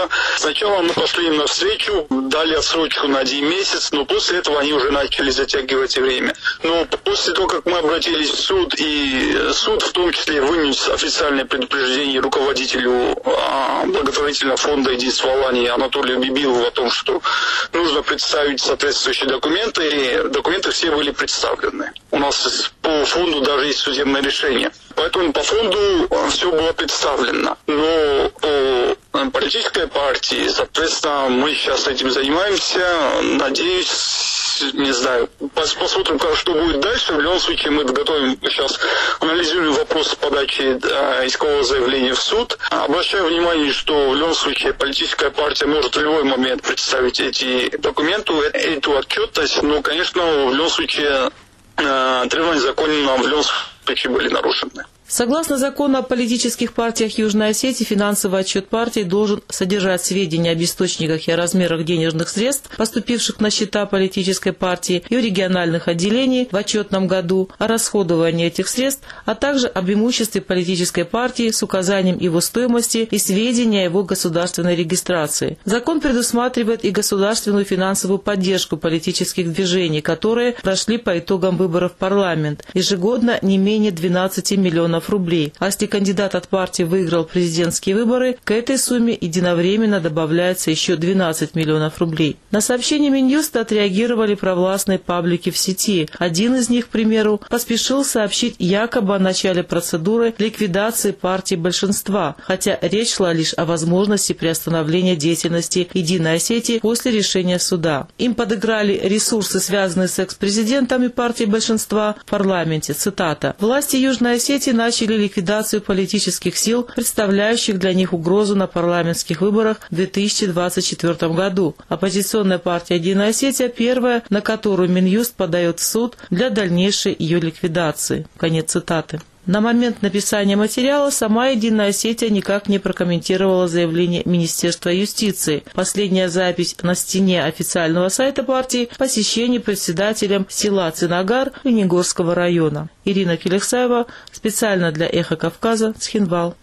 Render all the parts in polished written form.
суда. Сначала мы пошли им навстречу, дали отсрочку на 1 месяц, но после этого они уже начали затягивать время. Но после того, как мы обратились в суд, и суд в том числе вынес официальное предупреждение руководителю благотворительного фонда «Единство Алании» Анатолию Бибилову о том, что нужно представить соответствующие документы, и документы все были представлены. У нас по фонду даже есть судебное решение. Поэтому по фонду все было представлено. Но по политической партии, соответственно, мы сейчас этим занимаемся. Надеюсь, не знаю, посмотрим, что будет дальше. В любом случае, мы готовим, сейчас анализируем вопрос подачи искового заявления в суд. Обращаю внимание, что в любом случае политическая партия может в любой момент представить эти документы, эту отчетность, но, конечно, в любом случае требования закона в любом случае были нарушены. Согласно закону о политических партиях Южной Осетии, финансовый отчет партии должен содержать сведения об источниках и о размерах денежных средств, поступивших на счета политической партии и у региональных отделений в отчетном году, о расходовании этих средств, а также об имуществе политической партии с указанием его стоимости и сведения о его государственной регистрации. Закон предусматривает и государственную финансовую поддержку политических движений, которые прошли по итогам выборов в парламент. Ежегодно не менее 12 миллионов рублей. А если кандидат от партии выиграл президентские выборы, к этой сумме единовременно добавляется еще 12 миллионов рублей. На сообщение Минюста отреагировали провластные паблики в сети. Один из них, к примеру, поспешил сообщить якобы о начале процедуры ликвидации партии большинства, хотя речь шла лишь о возможности приостановления деятельности Единой Осетии после решения суда. Им подыграли ресурсы, связанные с экс-президентом и партией большинства в парламенте. Цитата. «Власти Южной Осетии начали ликвидацию политических сил, представляющих для них угрозу на парламентских выборах в 2024 году. Оппозиционная партия «Единая Осетия» первая, на которую Минюст подает в суд для дальнейшей ее ликвидации». Конец цитаты. На момент написания материала сама «Единая Осетия» никак не прокомментировала заявление Министерства юстиции. Последняя запись на стене официального сайта партии – посещение председателем села Цинагар Ленигорского района. Ирина Келексаева, специально для «Эхо Кавказа», Цхинвал.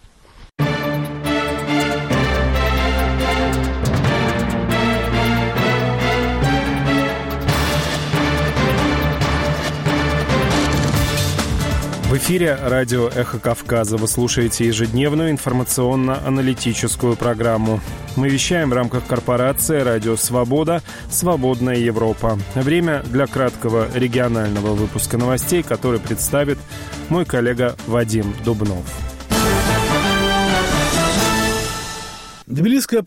В эфире радио «Эхо Кавказа». Вы слушаете ежедневную информационно-аналитическую программу. Мы вещаем в рамках корпорации «Радио Свобода. Свободная Европа». Время для краткого регионального выпуска новостей, который представит мой коллега Вадим Дубнов. Тбилисское